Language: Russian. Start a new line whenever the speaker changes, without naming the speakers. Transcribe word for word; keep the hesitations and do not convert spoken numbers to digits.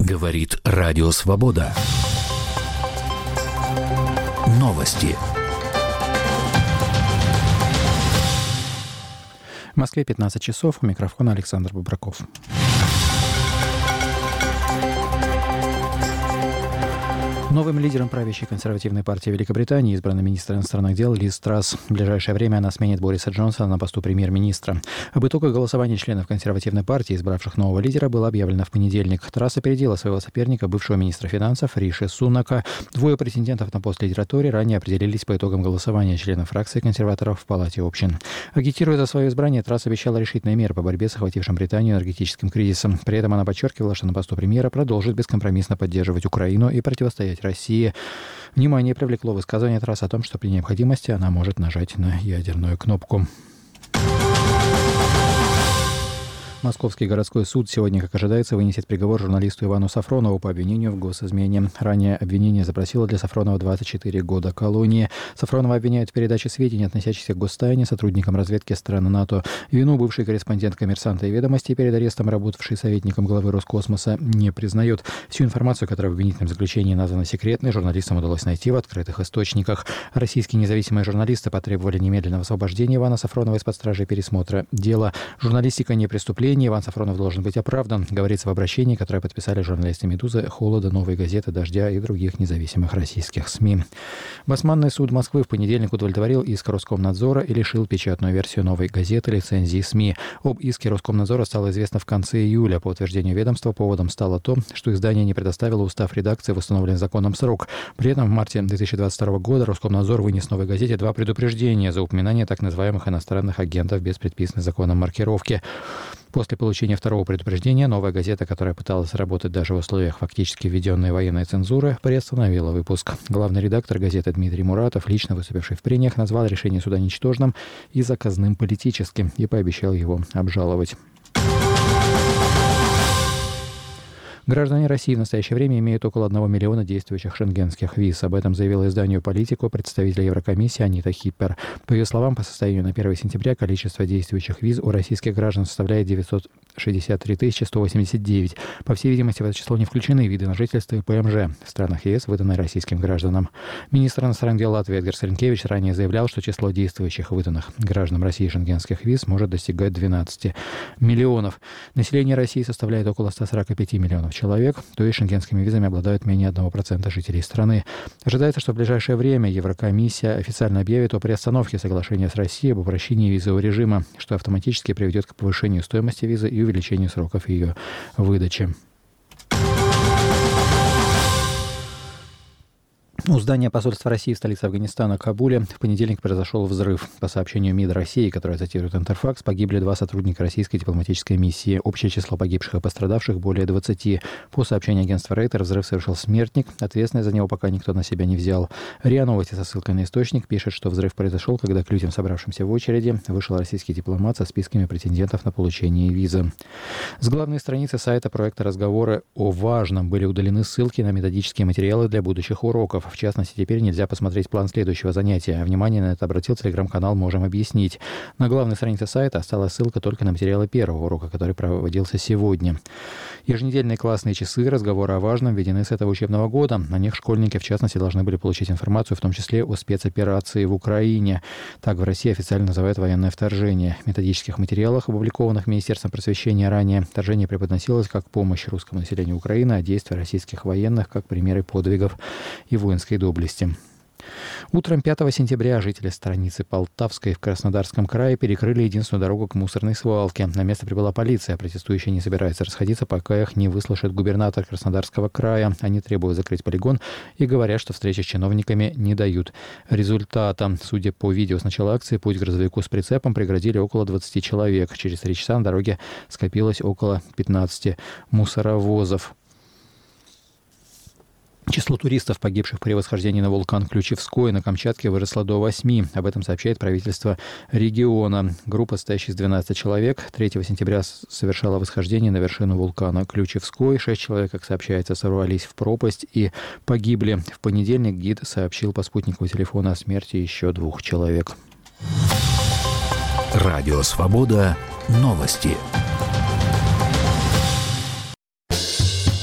Говорит Радио Свобода. Новости.
В Москве пятнадцать часов. У микрофона Александр Бобраков. Новым лидером правящей консервативной партии Великобритании избран министр иностранных дел Лиз Трасс. В ближайшее время она сменит Бориса Джонсона на посту премьер-министра. Об итогах голосования членов консервативной партии, избравших нового лидера, было объявлено в понедельник. Трасс опередила своего соперника, бывшего министра финансов Риши Сунака. Двое претендентов на пост лидера Тори ранее определились по итогам голосования членов фракции консерваторов в Палате общин. Агитируя за свое избрание, Трасс обещала решительные меры по борьбе с охватившим Британию энергетическим кризисом. При этом она подчеркивала, что на посту премьера продолжит бескомпромиссно поддерживать Украину и противостоять России. Внимание привлекло высказывание Трасс о том, что при необходимости она может нажать на ядерную кнопку. Московский городской суд сегодня, как ожидается, вынесет приговор журналисту Ивану Сафронову по обвинению в госизмене. Ранее обвинение запросило для Сафронова двадцать четыре года колонии. Сафронова обвиняют в передаче сведений, относящихся к гостайне, сотрудникам разведки стран НАТО. Вину бывший корреспондент «Коммерсанта» и «Ведомостей», перед арестом работавший советником главы Роскосмоса, не признает. Всю информацию, которая в обвинительном заключении названа секретной, журналистам удалось найти в открытых источниках. Российские независимые журналисты потребовали немедленного освобождения Ивана Сафронова из-под стражи и пересмотра дела. Журналистика не преступление. Иван Сафронов должен быть оправдан, говорится в обращении, которое подписали журналисты «Медузы», «Холода», «Новой газеты», «Дождя» и других независимых российских СМИ. Басманный суд Москвы в понедельник удовлетворил иск Роскомнадзора и лишил печатную версию «Новой газеты» лицензии СМИ. Об иске Роскомнадзора стало известно в конце июля. По утверждению ведомства, поводом стало то, что издание не предоставило устав редакции в установленный законом срок. При этом в марте две тысячи двадцать второго года Роскомнадзор вынес «Новой газете» два предупреждения за упоминание так называемых иностранных агентов без предписанной законом маркировки. После получения второго предупреждения «Новая газета», которая пыталась работать даже в условиях фактически введенной военной цензуры, приостановила выпуск. Главный редактор газеты Дмитрий Муратов, лично выступивший в прениях, назвал решение суда ничтожным и заказным политическим и пообещал его обжаловать. Граждане России в настоящее время имеют около одного миллиона действующих шенгенских виз. Об этом заявила изданию «Политику» представитель Еврокомиссии Анита Хиппер. По ее словам, по состоянию на первое сентября количество действующих виз у российских граждан составляет девятьсот шестьдесят три тысячи сто восемьдесят девять. По всей видимости, в это число не включены виды на жительство и ПМЖ в странах ЕС, выданные российским гражданам. Министр иностранных дел Латвии Эдгарс Ринкевич ранее заявлял, что число действующих выданных гражданам России шенгенских виз может достигать двенадцати миллионов. Население России составляет около ста сорока пяти миллионов человек, то есть шенгенскими визами обладают менее одного процента жителей страны. Ожидается, что в ближайшее время Еврокомиссия официально объявит о приостановке соглашения с Россией об упрощении визового режима, что автоматически приведет к повышению стоимости визы и увеличению сроков ее выдачи. У здания посольства России в столице Афганистана, Кабуле, в понедельник произошел взрыв. По сообщению МИД России, которое цитирует Интерфакс, погибли два сотрудника российской дипломатической миссии. Общее число погибших и пострадавших более двадцати. По сообщению агентства Рейтер, взрыв совершил смертник. Ответственность за него пока никто на себя не взял. РИА Новости со ссылкой на источник пишет, что взрыв произошел, когда к людям, собравшимся в очереди, вышел российский дипломат со списками претендентов на получение визы. С главной страницы сайта проекта «Разговоры о важном» были удалены ссылки на методические материалы для будущих уроков. В частности, теперь нельзя посмотреть план следующего занятия. Внимание на это обратил телеграм-канал «Можем объяснить». На главной странице сайта осталась ссылка только на материалы первого урока, который проводился сегодня. Еженедельные классные часы «Разговоры о важном» введены с этого учебного года. На них школьники, в частности, должны были получить информацию, в том числе о спецоперации в Украине. Так в России официально называют военное вторжение. В методических материалах, опубликованных Министерством просвещения ранее, вторжение преподносилось как помощь русскому населению Украины, а действия российских военных как примеры подвигов и воинской доблести. Утром пятого сентября жители станицы Полтавской в Краснодарском крае перекрыли единственную дорогу к мусорной свалке. На место прибыла полиция. Протестующие не собираются расходиться, пока их не выслушает губернатор Краснодарского края. Они требуют закрыть полигон и говорят, что встречи с чиновниками не дают результата. Судя по видео с начала акции, путь к грузовику с прицепом преградили около двадцати человек. Через три часа на дороге скопилось около пятнадцати мусоровозов. Число туристов, погибших при восхождении на вулкан Ключевской на Камчатке, выросло до восьми. Об этом сообщает правительство региона. Группа, состоящая из двенадцати человек, третьего сентября совершала восхождение на вершину вулкана Ключевской. Шесть человек, как сообщается, сорвались в пропасть и погибли. В понедельник гид сообщил по спутниковому телефону о смерти еще двух человек.
Радио «Свобода». Новости.